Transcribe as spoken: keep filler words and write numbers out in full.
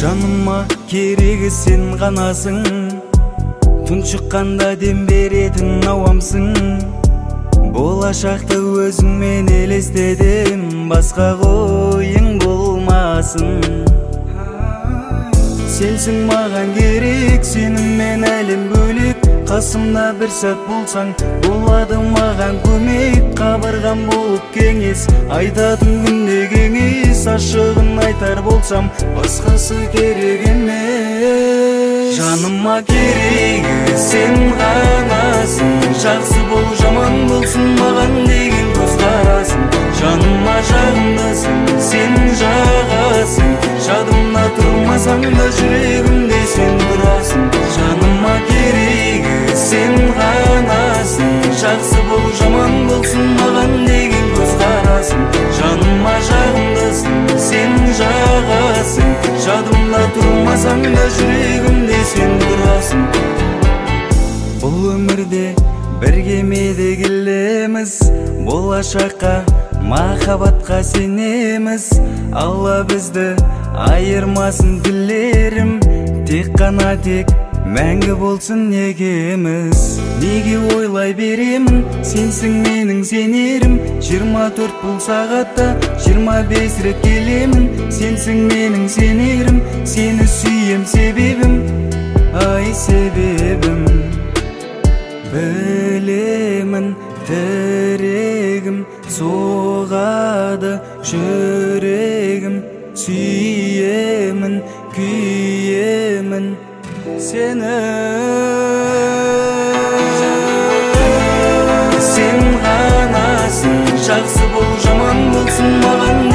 Жаныма керегі сен ғанасың, түн шыққанда дем беретін ауамсың. Болашақты өзіңмен елестедім, басқа ойың болмасын. Сенсің маған керек, сеніммен әлем бөлек. Қасымда бір сәт болсаң, болады маған көмек. Қабырғам болып кеңес, айтатын күнде кеңес. Ашығын айтар болсам, басқасы керек емес. Жаныма керегі сен ғанасың, жақсы бол жаман болсын маған деген көзқарасың. Жаныма жағымдасың, сен жағасың, жадымда тұрмасаң да жүрегімде сен тұрасың. Жаныма керегі сен ғанасың, жақсы бол жаман болсын маған деген көзқарасың. Жаныма жағымдасың, сен жағасың, жадымда тұрмасаң да жүрегімде сен тұрасың. Бұл өмірде бір кемеде келеміз, болашаққа махаббатқа сенеміз. Алла бізді айырмасын тілерім, тек қана тек мәңгі болсын негеміз. Неге ойлай беремін, сенсің менің сенерім. Жиырма төрт бұл сағатта жиырма бес рет келемін. Сенсің менің сенерім, сені сүйем себебім, ай себебім. Білемін тірегім, соғады жүрегім. Сүйемін, күйемін сені. Сен ғанасың, жақсы бол жаман болсын маған